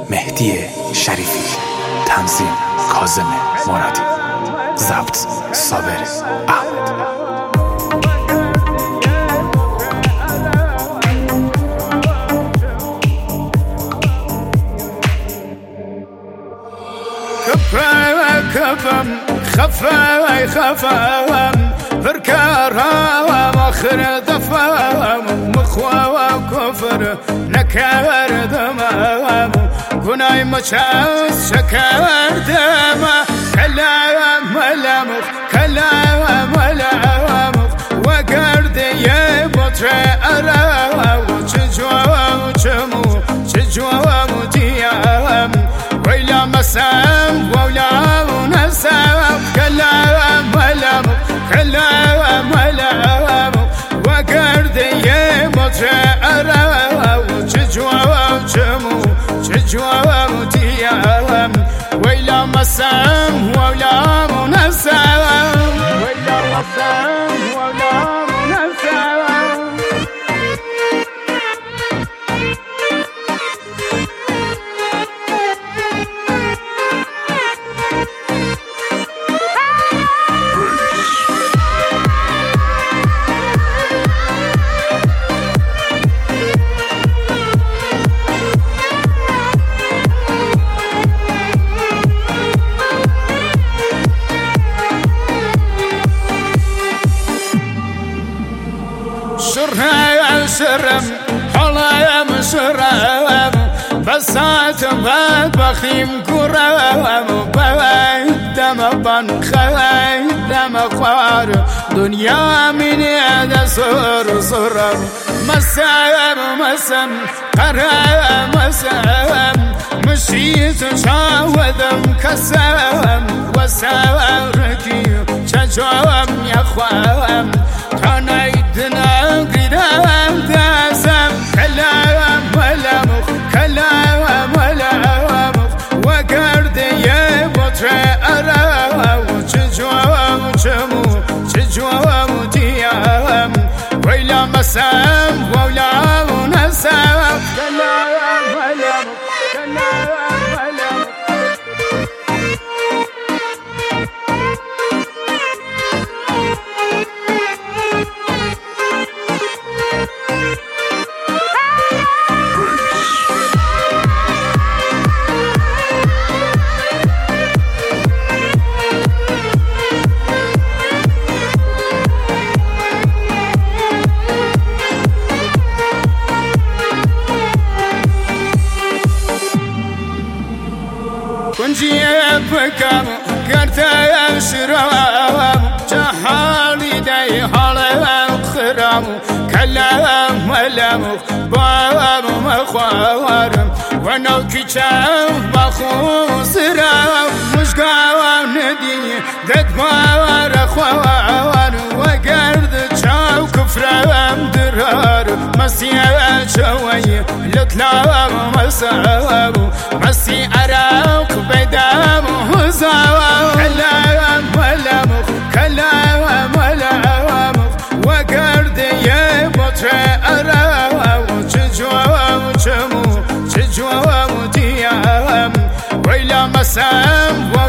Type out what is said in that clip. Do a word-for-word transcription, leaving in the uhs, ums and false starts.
مهدی شریفی، تنظیم کاظم مرادی، ضبط صابر احمد. كفم خفا خفام فركارها واخر دفام مخوا وكفر نكار دمام قناي مشاس شكار دما كلام ملامخ كلام ملامخ وقرد يبطر أرا وشجوا وشمو شجوا وديام ويلا مسام ولا نسام كلام ملامخ كلام ملامخ وقرد يبطر أرا وشجوا وشمو شجوا وديام ويلا مسام ولا نسام ويلا مسام ولا نسام. شرها شرم حلا مشرم بسات بعد بخيم كرم بعد دم بان خير دم خوار دنيا من هذا صور صور مسام مسام قرام مسام مشيت شاودم كسام وساركي شجوم يا خوام تنايدنا قدام داسم كلام ملامخ كلام ملامخ وقرد يبطر أرا وشجوا وشمو شجوا وديام ويلا مسام ولا نسام كلام ملامخ كلام ملامخ. كنجي بكم قرت شرام جهالي داي حالم خرام كلام ملامخ بام مخوار ونو كيشاف بخو سرام مش قاوم ندي دد بار خوار وقرد شاو كفرام درار مسيا شوي لطلع مسابو مسي أراك بدام هزاو كلام ملامخ كلام ملامخ وقرد يبطر أرا وشجوا وشمو شجوا وديام ويلا مسام